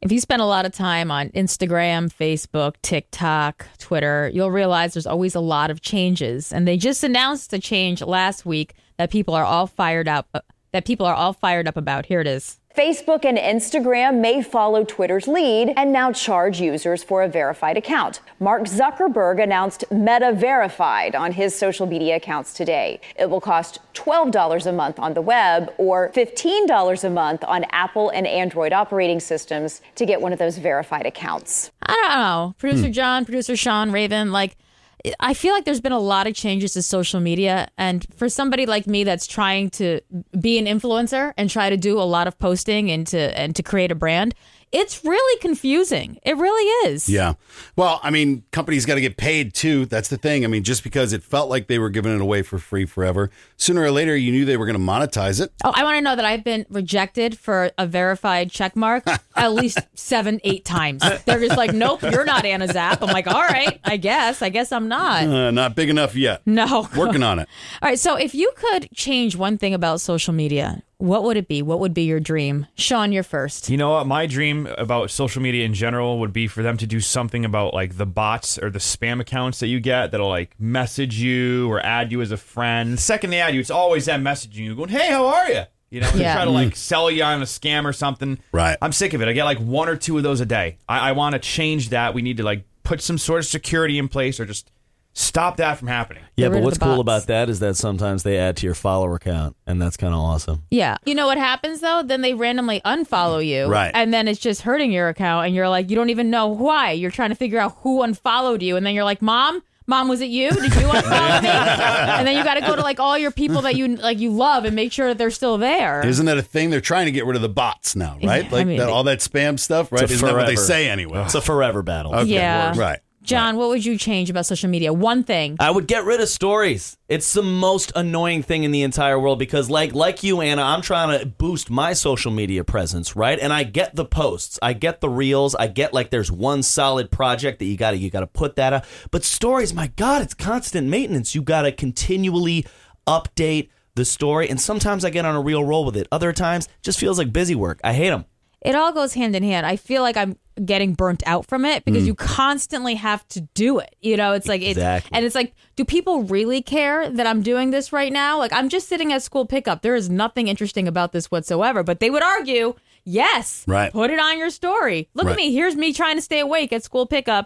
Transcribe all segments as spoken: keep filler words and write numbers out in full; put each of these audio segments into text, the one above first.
If you spend a lot of time on Instagram, Facebook, TikTok, Twitter, you'll realize there's always a lot of changes. And they just announced a change last week that people are all fired up, that people are all fired up about. Here it is. Facebook and Instagram may follow Twitter's lead and now charge users for a verified account. Mark Zuckerberg announced Meta Verified on his social media accounts today. It will cost twelve dollars a month on the web or fifteen dollars a month on Apple and Android operating systems to get one of those verified accounts. I don't know. Producer Hmm. John, producer Sean, Raven, like, I feel like there's been a lot of changes to social media. And for somebody like me that's trying to be an influencer and try to do a lot of posting and to, and to create a brand, it's really confusing. It really is. Yeah. Well, I mean, companies got to get paid too. That's the thing. I mean, just because it felt like they were giving it away for free forever, sooner or later, you knew they were going to monetize it. Oh, I want to know that I've been rejected for a verified check mark at least seven, eight times. They're just like, nope, you're not Anna Zapp. I'm like, all right, I guess. I guess I'm not. Uh, not big enough yet. No. Working on it. All right. So if you could change one thing about social media, what would it be? What would be your dream? Sean, you're first. You know what? My dream about social media in general would be for them to do something about like the bots or the spam accounts that you get that'll like message you or add you as a friend. The second they add you, it's always them messaging you going, hey, how are you? You know, Yeah. they try to like sell you on a scam or something. Right. I'm sick of it. I get like one or two of those a day. I, I want to change that. We need to like put some sort of security in place or just stop that from happening. Yeah, Get rid but of what's the cool bots. about that is that sometimes they add to your follower count, and that's kind of awesome. Yeah. You know what happens, though? Then they randomly unfollow you. Right. And then it's just hurting your account. And you're like, you don't even know why. You're trying to figure out who unfollowed you. And then you're like, Mom? Mom, was it you? Did you unfollow me? And then you got to go to like all your people that you like you love and make sure that they're still there. Isn't that a thing? They're trying to get rid of the bots now, right? Yeah, like I mean, that, all that spam stuff, right? It's a Isn't that what they forever- say anyway? It's a forever battle. Okay, Yeah. Right. John, what would you change about social media? One thing. I would get rid of stories. It's the most annoying thing in the entire world because like like you, Anna, I'm trying to boost my social media presence, right? And I get the posts, I get the reels, I get like there's one solid project that you gotta you gotta put that out. But stories, my God, it's constant maintenance. You gotta continually update the story. And sometimes I get on a real roll with it. Other times just feels like busy work. I hate them. It all goes hand in hand. I feel like I'm getting burnt out from it because you constantly have to do it. You know, it's like it's Exactly. and it's like, do people really care that I'm doing this right now? Like, I'm just sitting at school pickup. There is nothing interesting about this whatsoever. But they would argue, yes, Right. put it on your story. Look Right. at me. Here's me trying to stay awake at school pickup.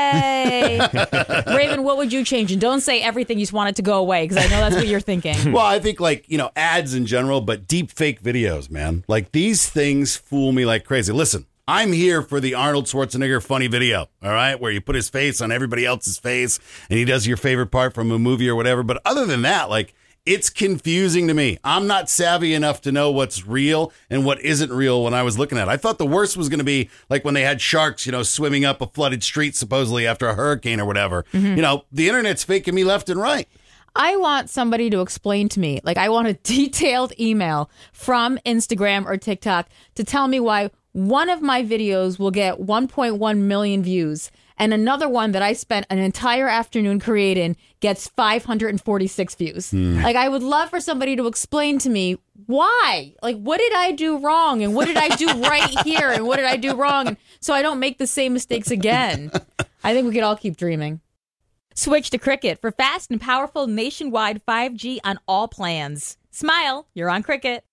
Yay. Raven, what would you change? And don't say everything you just want it to go away because I know that's what you're thinking. Well, I think like, you know, ads in general, but deep fake videos, man. Like these things fool me like crazy. Listen, I'm here for the Arnold Schwarzenegger funny video, all right, where you put his face on everybody else's face and he does your favorite part from a movie or whatever. But other than that, like, it's confusing to me. I'm not savvy enough to know what's real and what isn't real when I was looking at it. I thought the worst was going to be like when they had sharks, you know, swimming up a flooded street supposedly after a hurricane or whatever. You know, the internet's faking me left and right. I want somebody to explain to me, like I want a detailed email from Instagram or TikTok to tell me why one of my videos will get one point one million views and another one that I spent an entire afternoon creating gets five hundred forty-six views. Like, I would love for somebody to explain to me why. Like, what did I do wrong? And what did I do right here? And what did I do wrong? And so I don't make the same mistakes again. I think we could all keep dreaming. Switch to Cricket for fast and powerful nationwide five G on all plans. Smile, you're on Cricket.